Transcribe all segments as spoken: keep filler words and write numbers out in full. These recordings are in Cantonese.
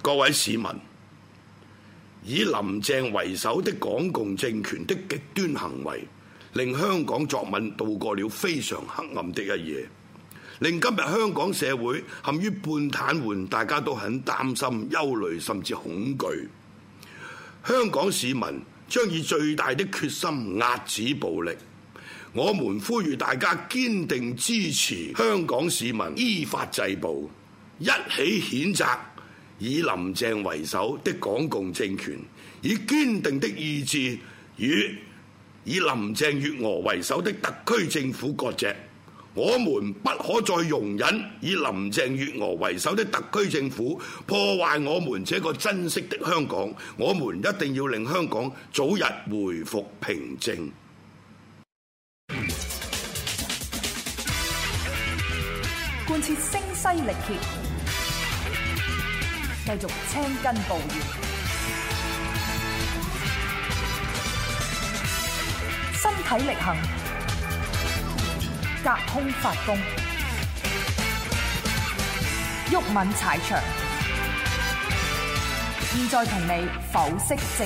各位市民，以林鄭為首的港共政權的極端行為，令香港作文度過了非常黑暗的一夜，令今日香港社會陷於半癱瘓，大家都很擔心、憂慮甚至恐懼。香港市民將以最大的決心遏止暴力。我們呼籲大家堅定支持香港市民依法制暴，一起譴責以林鄭為首的港共政權，以堅定的意志與以林鄭月娥為首的特區政府割席。我們不可再容忍以林鄭月娥為首的特區政府破壞我們這個珍惜的香港。我們一定要令香港早日回復平靜。 貫徹聲嘶力竭，繼續青筋暴現，身體力行，隔空發功，毓民踩場。現在同你剖析政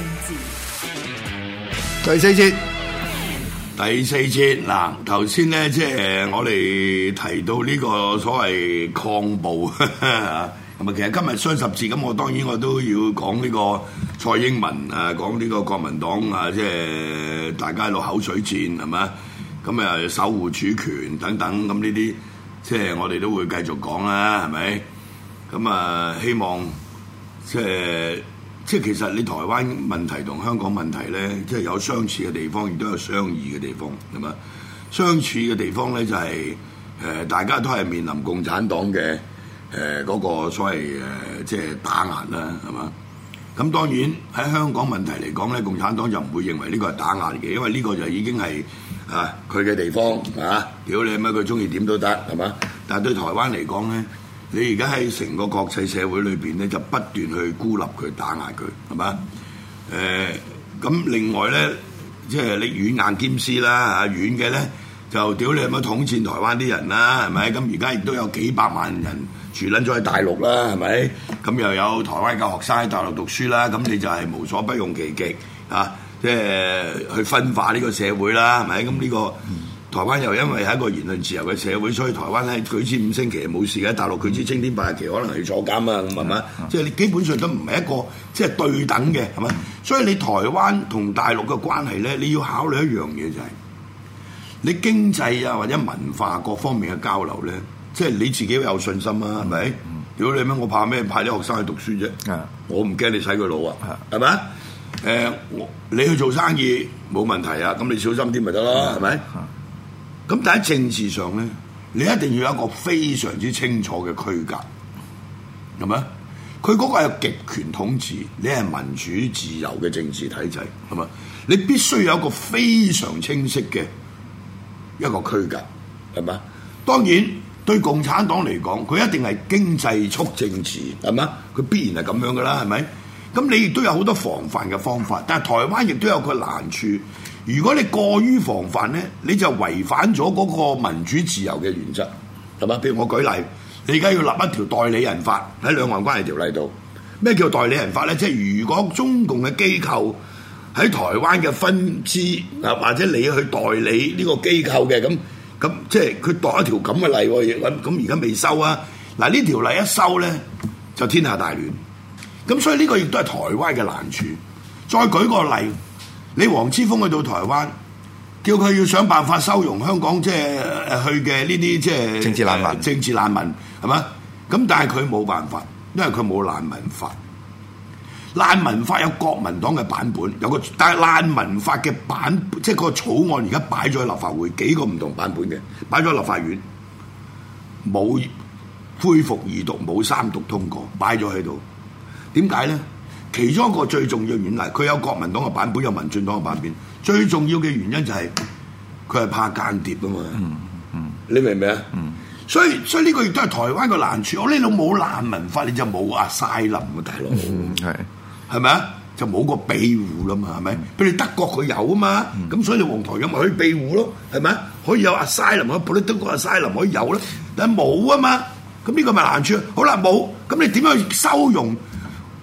治。 第四節。第四節嗱，頭先咧即係我哋提到呢個所謂抗暴咁啊，其實今日雙十節咁，我當然我都要講呢個蔡英文啊，講呢個國民黨啊，即係大家喺度口水戰係嘛，咁啊守護主權等等，咁呢啲即係我哋都會繼續講啦，係咪？咁啊，希望即係。即係其實你台灣問題同香港問題咧，即係有相似嘅地方，亦都有相異嘅地方，係嘛？相似嘅地方咧就係、是、誒、呃、大家都係面臨共產黨嘅誒嗰個所謂誒、呃、即係打壓啦，係嘛？咁當然喺香港問題嚟講咧，共產黨就唔會認為呢個係打壓嘅，因為呢個就已經係啊佢嘅地方啊，屌你乜佢中意點都得，係嘛？但係對台灣嚟講咧。你而家喺成個國際社會裏邊咧，就不斷去孤立佢、打壓佢，係嘛？誒、呃，咁另外咧，即係你軟硬兼施啦嚇，軟嘅咧就屌你有乜統戰台灣啲人啦，係咪？咁而家亦都有幾百萬人住撚咗喺大陸啦，係咪？咁又有台灣嘅學生喺大陸讀書啦，咁你就係無所不用其極嚇，即係去分化呢個社會啦，係咪？咁呢個。嗯台灣又因為係一個言論自由嘅社會，所以台灣咧舉之五星旗冇事嘅，大陸舉之青天白日旗可能係要坐監啊，咁係嘛？即係你基本上都唔係一個即係對等嘅，係咪？所以你台灣同大陸嘅關係咧，你要考慮一樣嘢就係、是、你經濟啊或者文化各方面嘅交流咧，即係你自己有信心啊，係咪？如果你咩，我怕咩？派啲學生去讀書啫，的我唔驚你洗佢腦啊，係咪？誒，你去做生意冇問題啊，咁你小心啲咪得咯，係咪？咁但喺政治上咧，你一定要有一個非常之清楚嘅區隔，係咪？佢嗰個係極權統治，你係民主自由嘅政治體制，係咪？你必須有一個非常清晰嘅一個區隔，係咪？當然對共產黨嚟講，佢一定係經濟促政治，係咪？佢必然係咁樣噶啦，係咪？咁你亦都有好多防範嘅方法，但係台灣亦都有個難處。如果你過於防範咧，你就違反咗嗰個民主自由嘅原則，係嘛？譬如我舉例，你而家要立一條代理人法喺兩岸關係條例度。咩叫代理人法咧？即係如果中共嘅機構喺台灣嘅分支啊，或者你去代理呢個機構嘅，咁咁即係佢度一條咁嘅例喎，咁咁而家未收啊。嗱，呢條例一收咧，就天下大亂。咁所以呢個亦都係台灣嘅難處。再舉個例。你黃之鋒去到台灣，叫佢要想辦法收容香港即係誒去嘅呢啲即係政治難民，政治難民係嘛？咁但係佢冇辦法，因為佢冇難民法。難民法有國民黨嘅版本，有個但係難民法嘅版，即係個草案而家擺咗喺立法會，幾個唔同版本嘅，擺咗喺立法院，冇恢復二讀，冇三讀通過，擺咗喺度。點解咧？其中一個最重要嘅原因，佢有國民黨嘅版本，有民進黨嘅版本。最重要嘅原因就係佢係怕間諜啊嘛。嗯嗯，你明唔明啊？嗯，所以所以呢個亦都係台灣嘅難處。我呢度冇難民法，你就冇asylum啊，大佬。嗯，係係咪啊？就冇個庇護啦嘛，係咪？譬如德國佢有啊嘛，咁、嗯、所以你黃台咁咪可以庇護咯，係咪？可以有 asylum， 可以保你德國 asylum 可以有咧，但係冇啊嘛。咁呢個咪難處。好啦，冇咁你點樣去收容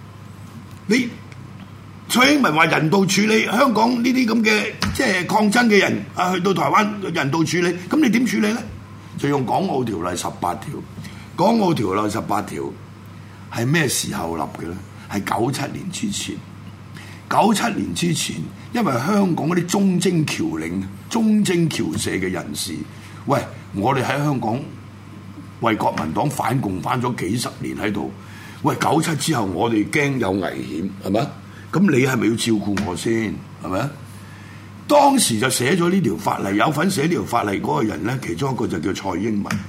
你蔡英文話人道處理香港呢啲咁嘅即係抗爭嘅人啊，去到台灣人道處理，咁你點處理咧？就用港澳條例十八條。港澳條例十八條係咩時候立嘅咧？係九七年之前。九七年之前，因為香港嗰啲忠貞僑領、忠貞僑社嘅人士，喂，我哋喺香港為國民黨反共反咗幾十年喺度，喂，九七之後我哋驚有危險，係咪？咁你係咪要照顧我先？係咪？當時就寫咗呢條法例，有份寫呢條法例嗰個人咧，其中一個就叫蔡英文。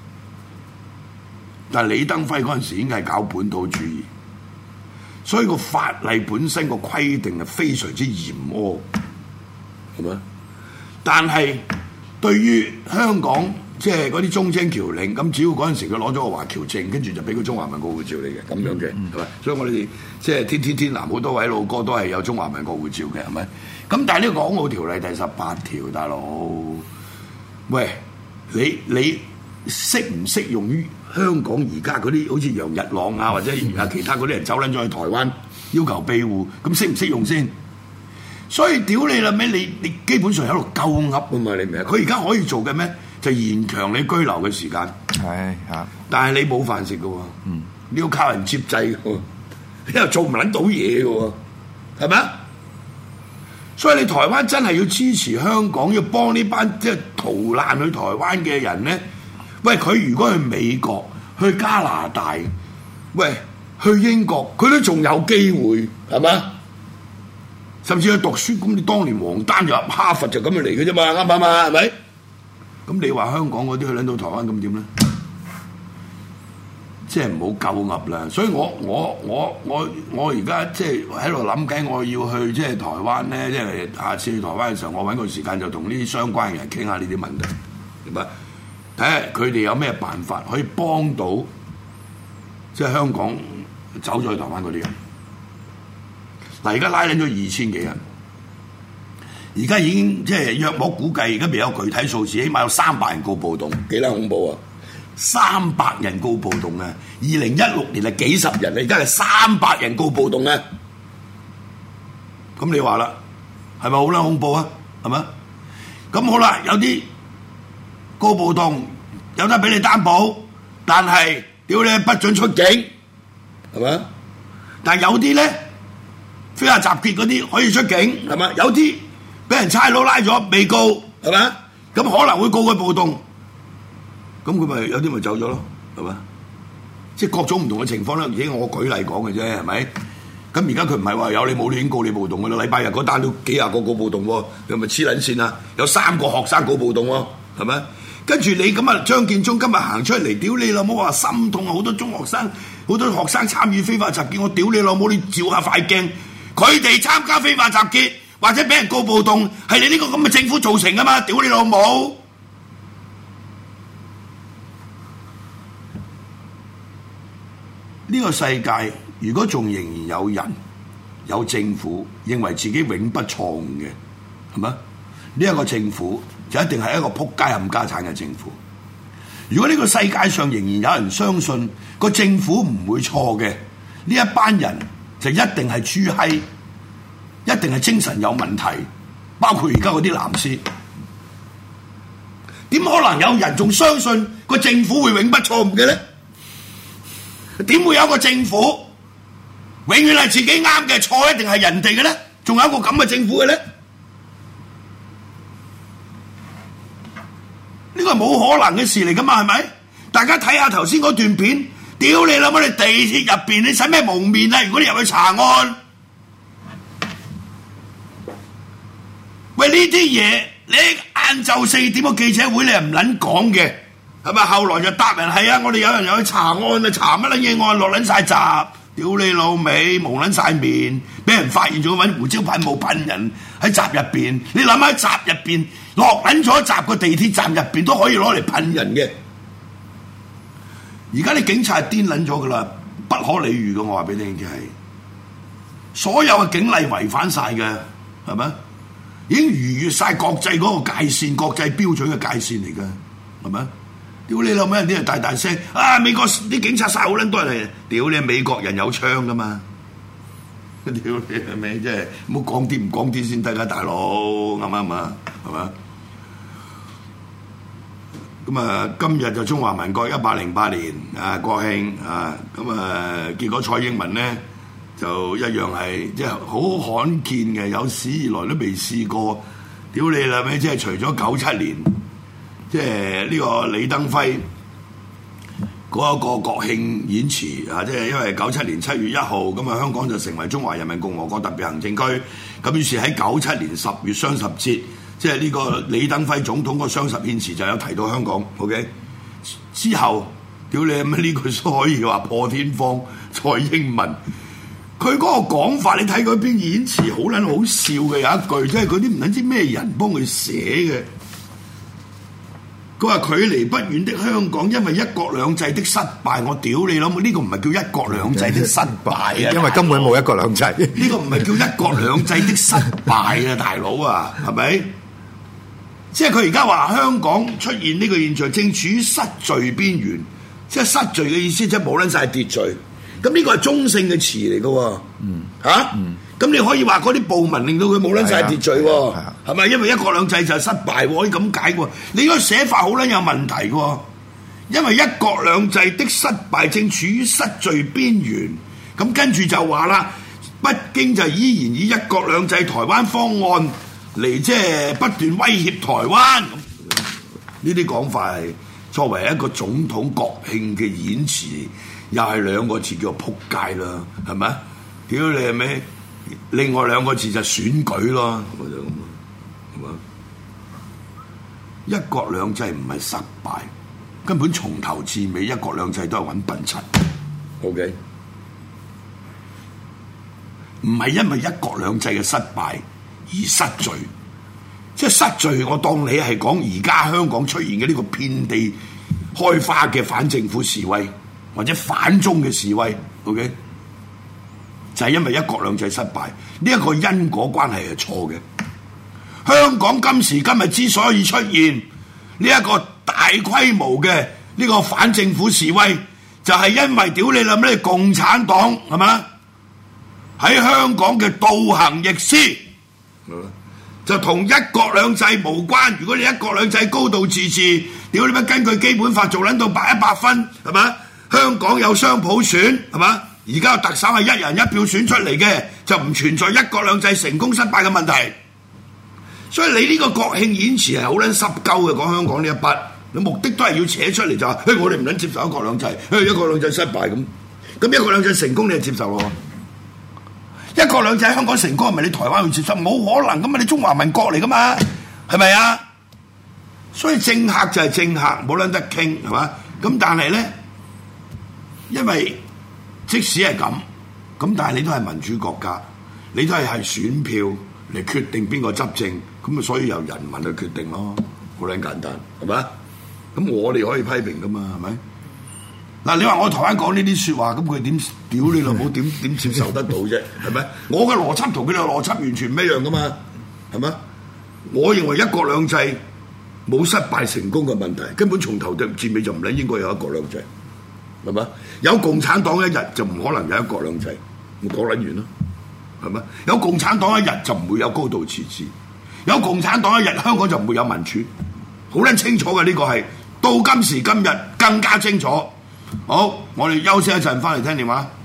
但係李登輝嗰陣時已經係搞本土主義，所以個法例本身個規定係非常之嚴苛，係咪？但係對於香港即係嗰啲忠貞僑領，咁只要嗰陣時佢攞咗個華僑證，跟住就俾個中華民國護照你嘅，咁樣嘅，係咪？所以我哋即係天天天藍好多位老哥都係有中華民國護照嘅，係咪？咁但係呢個港澳條例第十八條，大佬，喂，你你適唔適用於香港而家嗰啲好似楊日朗啊，或者啊其他嗰啲人走撚咗去台灣要求庇護，咁適唔適用先？所以屌你啦咩？你你基本上喺度鳩噏啊嘛，你明唔明？佢而家可以做嘅咩？就延長你居留嘅時間。係嚇，但係你冇飯食嘅喎，嗯，你要靠人接濟嘅喎，你又做唔撚到嘢嘅喎，係咪啊？所以你台灣真係要支持香港，要幫呢班即係逃難去台灣嘅人咧。喂，佢如果去美國、去加拿大、喂去英國，佢都仲有機會，係嘛？甚至去讀書，咁你當年王丹就哈佛就咁樣嚟嘅啫嘛，啱唔啱啊？係咪？咁你話香港嗰啲去撚到台灣咁點咧？即係唔好鳩噏啦！所以我我我我我而家即係喺度諗緊，我要去即係台灣咧，即係下次去台灣嘅時候，我揾個時間就同呢啲相關嘅人傾下呢啲問題，明白？睇下佢哋有咩辦法可以幫到即係香港走咗去台灣嗰啲人。嗱，而家拉緊咗二千幾人，而家已經即係約莫估計，而家未有具體數字，起碼有三百人告暴動，幾撚恐怖啊！三百人告暴動啊！二零一六年係幾十人，而家係三百人告暴動啊！咁你話啦，係咪好撚恐怖啊？係咪？咁好啦，有啲告暴動有得俾你擔保，但係屌你不准出境，係咪？但係有啲咧非法集結嗰啲可以出境，係咪？有啲俾人差佬拉咗未告，係咪？咁可能會告佢暴動。咁佢咪有啲咪走咗咯，係嘛？即係各種唔同嘅情況啦。而且我舉例講嘅啫，係咪？咁而家佢唔係話有你冇你已經告你暴動㗎啦。禮拜日嗰單都幾廿個告暴動喎，佢咪黐撚線啊？有三個學生告暴動喎，係咪？跟住你咁啊，張建宗今日行出嚟，屌你老母話心痛啊！好多中學生、好多學生參與非法集結，我屌你老母！你照下塊鏡，佢哋參加非法集結或者俾人告暴動，係你呢個咁嘅政府造成㗎嘛？屌你老母！呢個世界如果仲仍然有人有政府認為自己永不錯誤嘅，係咪？呢一個政府就一定係一個仆街冚家產嘅政府。如果呢個世界上仍然有人相信個政府唔會錯嘅，呢一班人就一定係豬閪，一定係精神有問題，包括而家嗰啲藍絲。點可能有人仲相信個政府會永不錯誤嘅咧？點會有個政府永遠係自己啱嘅，錯一定係人哋嘅咧？仲有一個咁嘅政府嘅咧？呢個係冇可能嘅事嚟噶嘛？係咪？大家睇下頭先嗰段片，屌你老母！你地鐵入邊你使咩蒙面啊？如果你入去查案，喂，呢啲嘢你晏晝四點個記者會你係唔撚講嘅。係咪？後來就答人係啊！我哋有人又去查案啊，查乜撚嘢案，落撚晒閘，屌你老味，蒙撚晒面，俾人發現咗揾胡椒噴霧噴人喺閘入邊。你諗下閘入邊落撚咗閘個地鐵站入邊都可以攞嚟噴人嘅。而家啲警察係癲撚咗噶啦，不可理喻嘅。我話俾你聽嘅係，所有嘅警例違反晒嘅，係咪？已經逾越晒國際嗰個界線、國際標準嘅界線嚟嘅，係咪？屌你老味，人啲人大大聲啊！美國啲警察殺好撚多人嚟，屌你美國人有槍噶嘛？ 屌你係咪？即係唔好講啲唔講啲先得㗎，大佬啱唔啱啊？係嘛？咁啊，今日就中華民國一百零八年啊國慶啊，咁啊結果蔡英文咧就一樣係即係好罕見嘅，有史以來都未試過。屌你啦咩！即係除咗九七年，即係呢個李登輝嗰一個國慶演辭啊，即係因為九七年七月一號咁啊，香港就成為中華人民共和國特別行政區。咁於是喺九七年十月雙十節，即係呢個李登輝總統個雙十獻辭就有提到香港。OK， 之後屌你乜呢句可以話破天荒，蔡英文。佢嗰個講法，你睇佢篇演辭好撚好笑嘅，有一句即係嗰啲唔撚知咩人幫佢寫嘅。佢話距離不遠的香港，因為一國兩制的失敗，我屌你老母！呢個唔係叫一國兩制的失敗啊， 因為根本冇一國兩制。 呢個唔係叫一國兩制的失敗啊，大佬啊，係咪？即係佢而家話香港出現呢個現象，正處於失序邊緣。即係失序嘅意思，即係冇撚晒秩序。咁呢個係中性嘅詞嚟嘅喎，嗯嚇，咁、啊嗯、你可以話嗰啲暴民令到佢冇撚晒秩序喎，係咪？因為一國兩制就係失敗喎，可以咁解喎。你個寫法好撚有問題喎，因為一國兩制的失敗正處於失序邊緣。咁跟住就話啦，北京就依然以一國兩制台灣方案嚟即係不斷威脅台灣。呢啲講法係作為一個總統國慶嘅演辭。又係兩個字叫做撲街啦，係咪？屌你係咩？另外兩個字就選舉咯，就咁係嘛？一國兩制唔係失敗，根本從頭至尾一國兩制都係揾笨柒。OK， 唔係因為一國兩制嘅失敗而失序，即係失序。我當你係講而家香港出現嘅呢個遍地開花嘅反政府示威。或者反中嘅示威 ，OK， 就係因為一國兩制失敗，呢一個因果關係係錯嘅。香港今時今日之所以出現呢一個大規模嘅呢個反政府示威，就係因為屌你諗咩共產黨係嘛喺香港嘅倒行逆施，就同一國兩制無關。如果你一國兩制高度自治，屌你乜根據基本法做撚到百一百分係嘛？香港有雙普選係嘛？而家特首係一人一票選出嚟嘅，就唔存在一國兩制成功失敗嘅問題。所以你呢個國慶演辭係好撚濕鳩嘅，講香港呢一筆，你目的都係要扯出嚟就話，嘿，我哋唔撚接受一國兩制，嘿，一國兩制失敗咁，咁一國兩制成功你就接受咯。一國兩制喺香港成功係咪你台灣會接受？冇可能咁啊！你中華民國嚟噶嘛，係咪啊？所以政客就係政客，冇撚得傾係嘛？咁但係咧。因為即使係咁，咁但係你都係民主國家，你都係係選票嚟決定邊個執政，咁啊所以由人民去決定咯，好撚簡單，係咪？咁我哋可以批評噶嘛，係咪？嗱，你話我台灣講呢啲説話，咁佢點屌你老母？點點接受得到啫？係咪？我嘅邏輯同佢哋嘅邏輯完全唔一樣噶嘛，係咪？我認為一國兩制冇失敗成功嘅問題，根本從頭到至尾就唔撚應該有一國兩制。係咪？有共產黨一日就唔可能有一國兩制，咪講撚完咯，係咪？有共產黨一日就唔會有高度自治，有共產黨一日香港就唔會有民主，好撚清楚嘅呢個係，到今時今日更加清楚。好，我哋休息一陣，翻嚟聽電話。